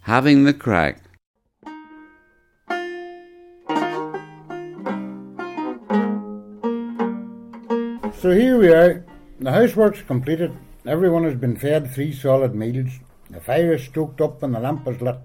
Having the Crack. So here we are. The housework's completed. Everyone has been fed 3 solid meals. The fire is stoked up and the lamp is lit.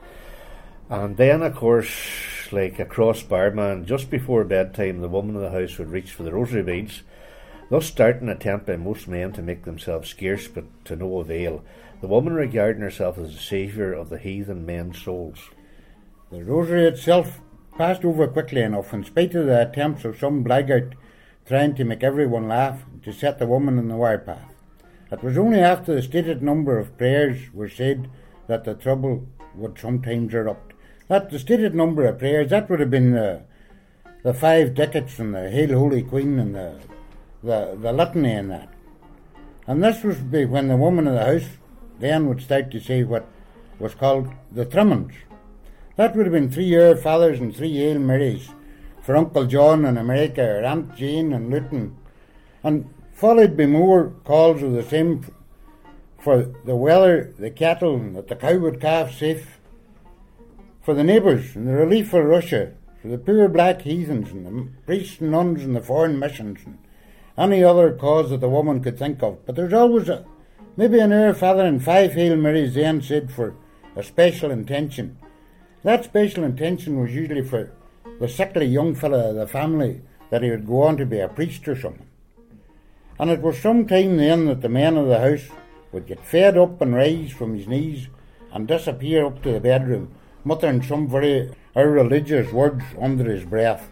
And then, of course, like a cross barman, just before bedtime, the woman of the house would reach for the rosary beads, thus starting an attempt by most men to make themselves scarce, but to no avail. The woman regarding herself as the saviour of the heathen men's souls. The rosary itself passed over quickly enough, in spite of the attempts of some blackguard trying to make everyone laugh to set the woman on the warpath. It was only after the stated number of prayers were said that the trouble would sometimes erupt. That the stated number of prayers, that would have been the 5 decades and the Hail Holy Queen and the litany and that. And this would be when the woman of the house then would start to say what was called the Trummins. That would have been 3 Our Fathers and 3 Hail Marys for Uncle John in America or Aunt Jane in Luton, and followed by more calls of the same for the weather, the cattle, and that the cow would calve safe, for the neighbours and the relief for Russia, for the poor black heathens and the priests and nuns and the foreign missions and any other cause that the woman could think of. But there's always maybe an Our Father and 5 Hail Marys then said for a special intention. That special intention was usually for the sickly young fella of the family, that he would go on to be a priest or something. And it was some time then that the man of the house would get fed up and rise from his knees and disappear up to the bedroom, muttering some very irreligious words under his breath.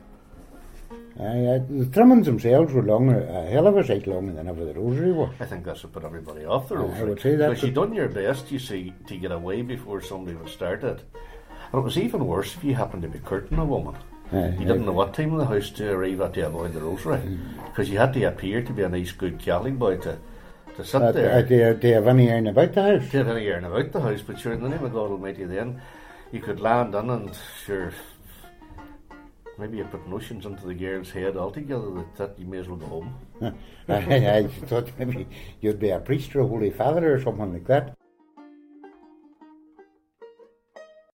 The Trummins themselves were longer, a hell of a sight longer than ever the rosary was. I think that's what put everybody off the rosary. I would say that. Because you done your best, you see, to get away before somebody would start it. And it was even worse if you happened to be courting a woman. You didn't know what time in the house to arrive at to avoid the rosary, because you had to appear to be a nice, good Catholic boy to sit there. To have any iron about the house. To have any iron about the house, but sure, in the name of God Almighty, then you could land in and sure, maybe you put notions into the girl's head altogether that you may as well go home. I thought maybe you'd be a priest or a holy father or something like that.